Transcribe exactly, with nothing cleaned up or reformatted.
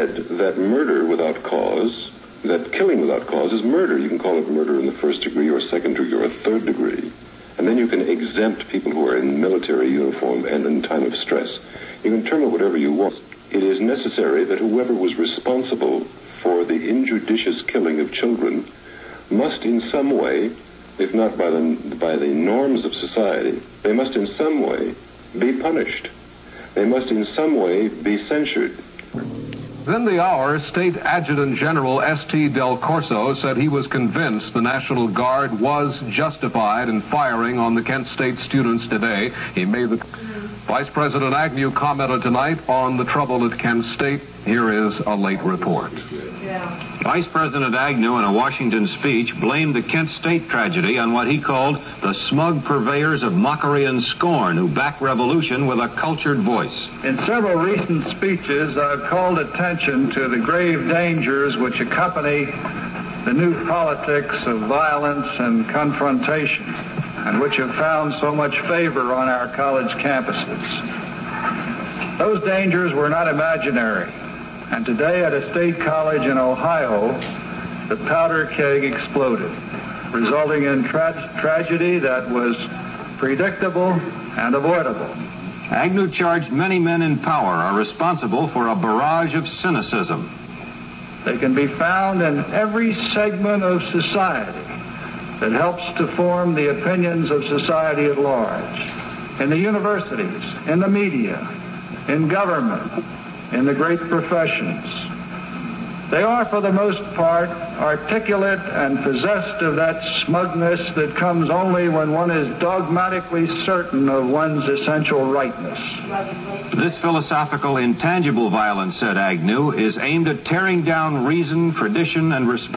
said that murder without cause, that killing without cause is murder. You can call it murder in the first degree or second degree or third degree. And then you can exempt people who are in military uniform and in time of stress. You can term it whatever you want. It is necessary that whoever was responsible for the injudicious killing of children must in some way, if not by the, by the norms of society, they must in some way be punished. They must in some way be censured. Within the hour, State Adjutant General S T Del Corso said he was convinced the National Guard was justified in firing on the Kent State students today. He made the... Vice President Agnew commented tonight on the trouble at Kent State. Here is a late report. Yeah. Vice President Agnew, in a Washington speech, blamed the Kent State tragedy on what he called the smug purveyors of mockery and scorn who back revolution with a cultured voice. In several recent speeches, I've called attention to the grave dangers which accompany the new politics of violence and confrontation, and which have found so much favor on our college campuses. Those dangers were not imaginary. And today at a state college in Ohio, the powder keg exploded, resulting in tra- tragedy that was predictable and avoidable. Agnew charged many men in power are responsible for a barrage of cynicism. They can be found in every segment of society that helps to form the opinions of society at large, in the universities, in the media, in government, in the great professions. They are, for the most part, articulate and possessed of that smugness that comes only when one is dogmatically certain of one's essential rightness. This philosophical, intangible violence, said Agnew, is aimed at tearing down reason, tradition, and respect.